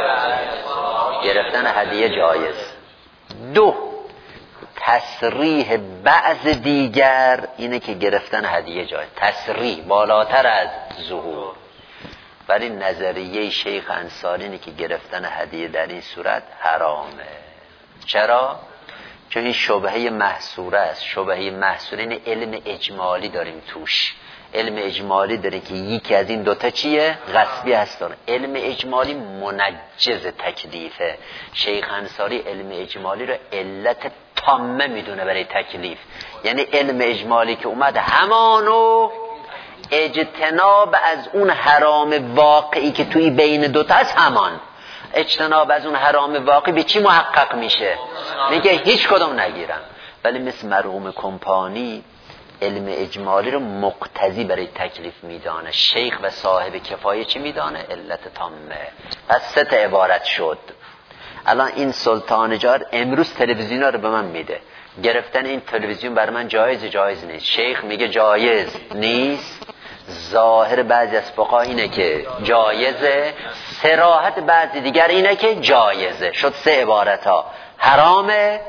گرفتن هدیه جایز. دو، تصریح بعض دیگر اینه که گرفتن هدیه جایز. تصریح بالاتر از ظهور. ولی نظریه شیخ انصاری اینه که گرفتن هدیه در این صورت حرامه. چرا؟ چون این شبهه محصوره است. شبهه محصوره این علم اجمالی داریم توش. علم اجمالی داره که یکی از این دوتا چیه؟ غصبی هستن. علم اجمالی منجز تکلیفه. شیخ انصاری علم اجمالی رو علت تامه میدونه برای تکلیف. یعنی علم اجمالی که اومد همانو اجتناب از اون حرام واقعی که توی بین دوتا هست، همان اجتناب از اون حرام واقعی به چی محقق میشه؟ میگه هیچ کدوم نگیرم. ولی مثل مرحوم کمپانی علم اجمالی رو مقتضی برای تکلیف میدانه. شیخ و صاحب کفایه چی میدانه؟ علت تامه. پس سه تا عبارت شد. الان این سلطان جار امروز تلویزیون رو به من میده، گرفتن این تلویزیون بر من جایز جایز نیست. شیخ میگه جایز نیست، ظاهر بعضی از فقها اینه که جایزه، صراحت بعضی دیگر اینه که جایزه. شد سه عبارت ها. حرامه،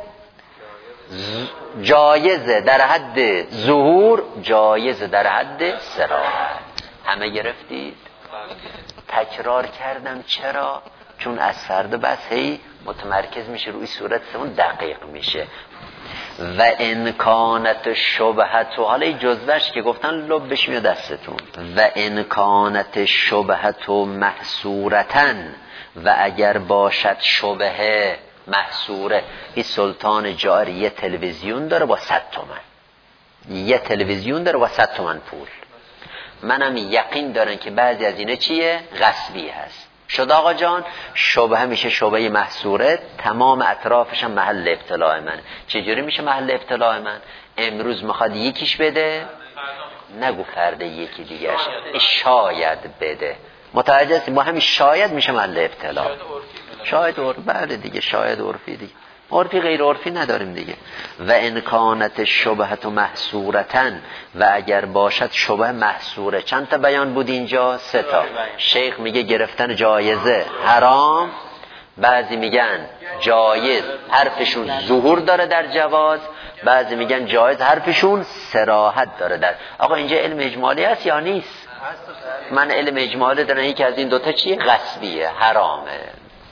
جایزه در حد ظهور، جایزه در حد صراحت. همه گرفتید؟ تکرار کردم. چرا؟ چون از فردا بس هی متمرکز میشه روی صورت سمون، دقیق میشه. و امکانت شبهت و حالا این جزوش که گفتن لبش میاد دستتون. و امکانت شبهت و محصورتن، و اگر باشد شبهه محصوره. این سلطان جاری یه تلویزیون داره با صد تومن، یه تلویزیون داره با صد تومن پول. منم یقین دارن که بعضی از اینه چیه؟ غصبی هست. شد آقا جان شبهه میشه شبهه محصوره، تمام اطرافش هم محل ابتلاع من. چجوری میشه محل ابتلاع من؟ امروز میخواد یکیش بده، نگو فرده یکی دیگرش، شاید بده. متوجه هستی؟ با همین شاید میشه محل ابتلاع. شاید عرفی، بله دیگه، شاید عرفی دیگه، عرفی غیر عرفی نداریم دیگه. و امکانت شبهت و محصورتن، و اگر باشد شبه محصوره. چند تا بیان بود اینجا؟ سه تا. شیخ میگه گرفتن جایزه حرام، بعضی میگن جایز حرفشون ظهور داره در جواز، بعضی میگن جایز حرفشون صراحت داره در. آقا اینجا علم اجمالی هست یا نیست؟ من علم اجمالی دارم یکی از این دوتا چیه؟ غصبیه، حرامه.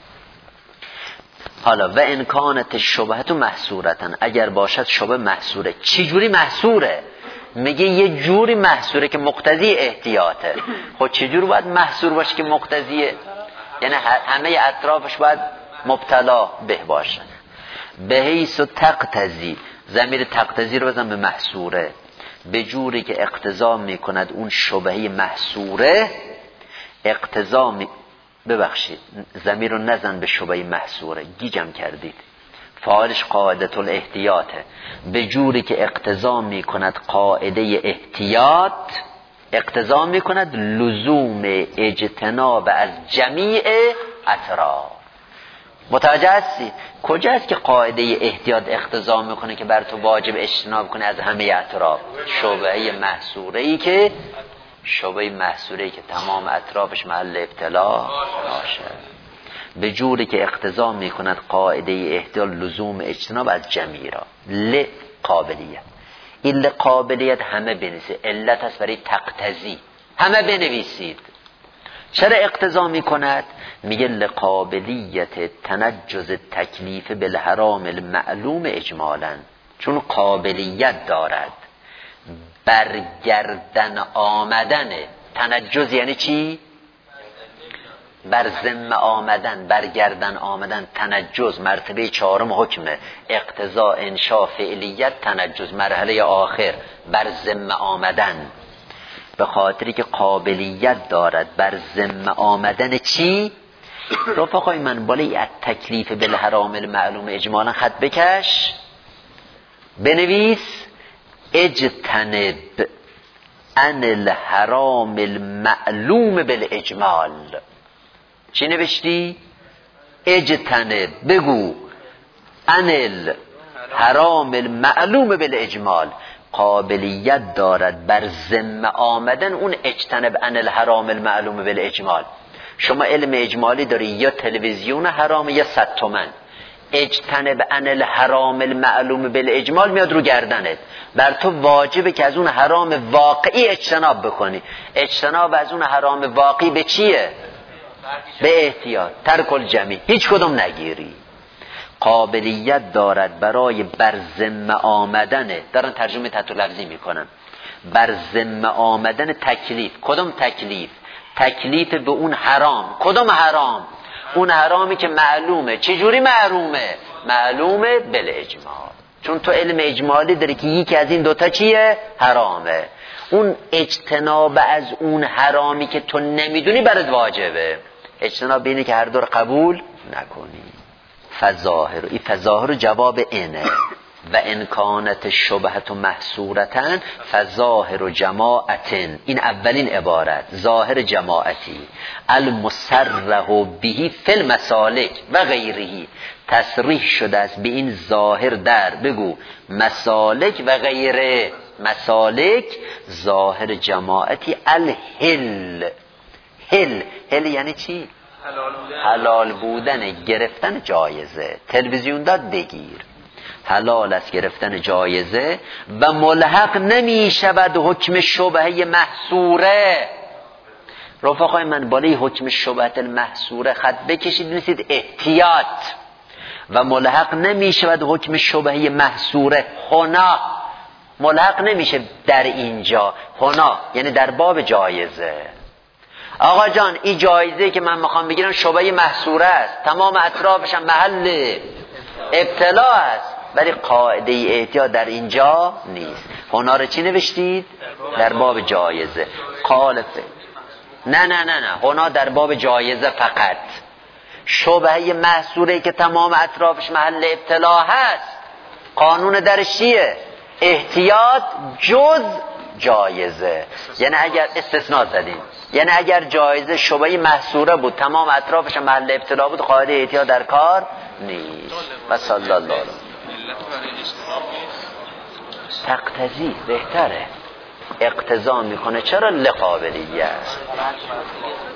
حالا و امکانت شبهت و محصورتن، اگر باشد شبه محصوره. چی جوری محصوره؟ میگه یه جوری محصوره که مقتضی احتیاطه. خب چه جوری باید محصور باشه که مقتضیه؟ یعنی همه اطرافش باید مبتلا به باشن. به حیث و تقتضی، ضمیر تقتضی رو بزن به محصوره، به جوری که اقتضا میکند اون شبهه محصوره اقتضا می... ببخشید ضمیر رو نزن به شبهه محصوره، گیجم کردید. فاعلش قاعدت الاحتیاطه. به جوری که اقتضا میکند قاعده احتیاط، اقتضا میکند لزوم اجتناب از جمیع اطراف. متوجه هستی؟ کجاست که قاعده احتیاط اقتضا میکنه که بر تو واجب اجتناب کنه از همه اطراف؟ شبهه محصوره ای که شبهه محصوره ای که تمام اطرافش محل ابتلا باشه. به جوری که اقتضا میکند قاعده احتیاط لزوم اجتناب از جمیع را. ل قابلیت، این قابلیت همه بنویسید، علت هست برای تقتضی، همه بنویسید. چرا اقتضا میکند؟ میگه لقابلیت تنجز تکلیف بالحرام المعلوم اجمالا، چون قابلیت دارد برگردن آمدن. تنجز یعنی چی؟ بر ذمه آمدن، برگردن آمدن. تنجز مرتبه چهارم حکمه، اقتضا، انشا، فعلیت، تنجز مرحله آخر، بر ذمه آمدن. به خاطری که قابلیت دارد بر ذمه آمدن چی؟ رفقای من بالای از تکلیف بالحرام المعلوم اجمالا خط بکش، بنویس اجتنب عن الحرام المعلوم بالاجمال. چی نوشتی؟ اجتنب، بگو عن الحرام المعلوم بالاجمال. قابلیت دارد بر ذمه آمدن اون اجتنب عن الحرام المعلوم بالاجمال. شما علم اجمالی داری، یا تلویزیون حرام یا صد تومن. اجتنب عن الحرام المعلوم بالاجمال میاد رو گردنت. بر تو واجبه که از اون حرام واقعی اجتناب بکنی. اجتناب از اون حرام واقعی به چیه؟ به احتیاط، ترک الجمیع، هیچ کدوم نگیری. قابلیت دارد برای بر ذمه آمدنه، دارن ترجمه تحت لفظی میکنن، بر ذمه آمدن تکلیف. کدوم تکلیف؟ تکلیف به اون حرام. کدوم حرام؟ اون حرامی که معلومه. چجوری معلومه؟ معلومه بالاجمال. چون تو علم اجمالی داری که یکی از این دوتا چیه؟ حرامه. اون اجتناب از اون حرامی که تو نمیدونی برات واجبه. اجتناب اینه که هر دور قبول نکنی. فظاهر، این فظاهر جواب اینه. و انکانت شبهت و محصورتن فظاهر و جماعتن. این اولین عبارت، ظاهر جماعتی. المصرح بهی فی المسالک و غیره. تصریح شده است به این ظاهر در، بگو، مسالک و غیره. مسالک ظاهر جماعتی. الهل، هل، هل یعنی چی؟ حلال بودن، گرفتن جایزه. تلویزیون داد بگیر، حلال است گرفتن جایزه. و ملحق نمی شود حکم شبهه محصوره. رفقای من بالای حکم شبهه المحصوره خط بکشید، بنویسید احتیاط. و ملحق نمی شود حکم شبهه محصوره هنا. ملحق نمیشه در اینجا. هنا یعنی در باب جایزه. آقا جان این جایزه که من میخوام بگیرم شبهه محصوره است، تمام اطرافش هم محل ابتلا است، ولی قاعده احتیاط در اینجا نیست. هنا رو چی نوشتید؟ در باب جایزه. قالفه نه نه نه نه هنا در باب جایزه فقط. شبهه محصوره که تمام اطرافش محل ابتلا هست، قانون درش چیه؟ احتیاط جز جایزه. یعنی اگر استثناء زدیم، یعنی اگر جایزه شبهه محصوره بود، تمام اطرافش محل ابتلا بود، قاعده احتیاط در کار نیست. و صلی الله علیه. تقتضی بهتره، اقتضا میکنه. چرا؟ لقابلیت.